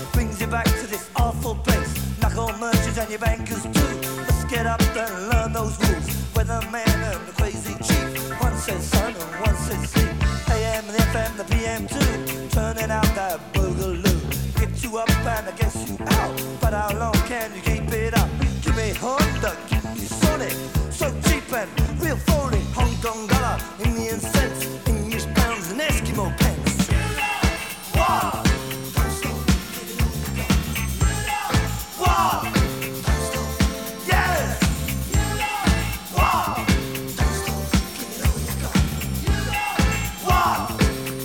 brings you back to this awful place. Knuckle merchants and your bankers too. Let's get up and learn those rules. Weatherman and the crazy chief. One says sun and one says sleep. AM and the FM, the PM too. Turning out that boogaloo. Get you up and I guess you out. But how long can you keep it up? Give me Honda, give me Sonic. So cheap and real phony. Hong Kong dollar, Indian cents, English pounds and Eskimo pence. Wow! Wow! Yes! Wow! Wow!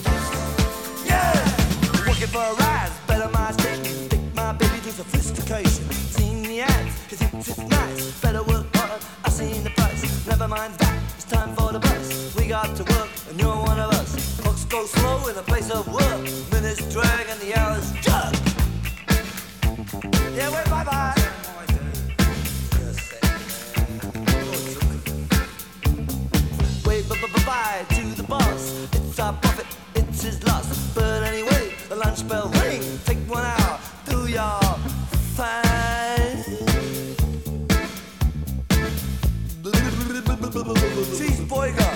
Yeah! Working for a rise, better my station. Take my baby to sophistication. Seen the ads, he thinks it's nice. Better work hard, I seen the price. Never mind that, it's time for the bus. We got to work, and you're one of us. Clocks go slow in a place of work. Minutes drag and the hours jug. Yeah, wait, bye-bye. Wait, bye-bye to the boss. It's our profit, it's his loss. But anyway, the lunch bell ring. Take 1 hour, do your fine. Cheese boyga.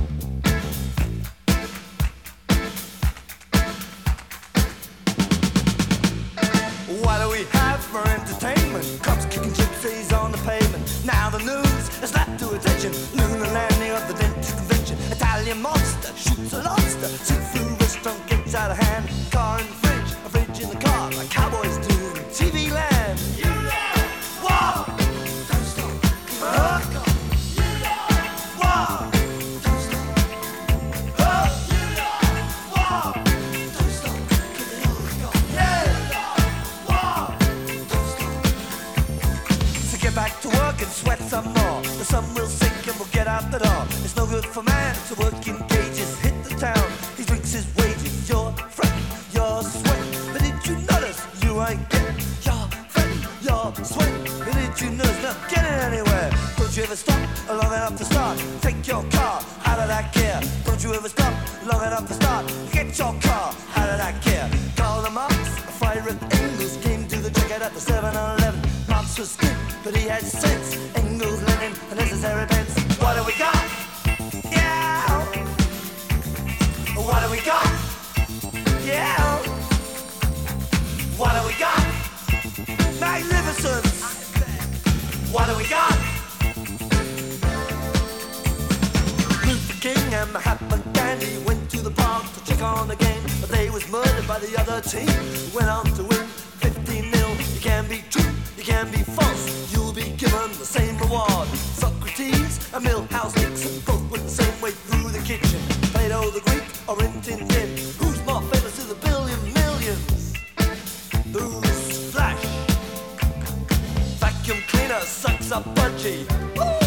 What do we have for entertainment? Cops kicking gypsies on the pavement. Now the news has slapped to attention. Lunar landing of the dentist convention. Italian monster shoots a lobster. Seafood restaurant gets out of hand. Car in the fridge, a fridge in the car. Like cowboys do in TV land. You know, wow! Don't stop. You know, wow! Don't stop. You know, wow! Don't stop. Give it all you got. Yeah! Wow! Don't stop. So get back to work and sweat some more. The sun will sink and we'll get out the door. It's no good for man to work in cages. Hit the town, he drinks his wages. Your friend, your sweat. But did you notice you ain't getting your friend, your sweat? But did you notice not getting anywhere? Don't you ever stop long enough to start? Take your car out of that gear. Don't you ever stop long enough to start? Get your car out of that gear. Call the Marx, a Friedrich Engels came to the checkout at the 7-Eleven. Marx was good, but he had sense. Engels, Lenin, a necessary pence. What do we got? Yeah. What do we got? Yeah. What do we got? Magnificence. What do we got? Luther King and Mahatma Gandhi went to the park to check on the game, but they was murdered by the other team. Went on to win 15-0. You can be true, you can be false. You'll be given the same reward. Socrates and Milhouse Nixon both went the same way through the kitchen. Plato the Greek or Rin Tin Tin. Who's more famous to the billion millions? Who's Flash? Vacuum cleaner sucks up budgie. Woo!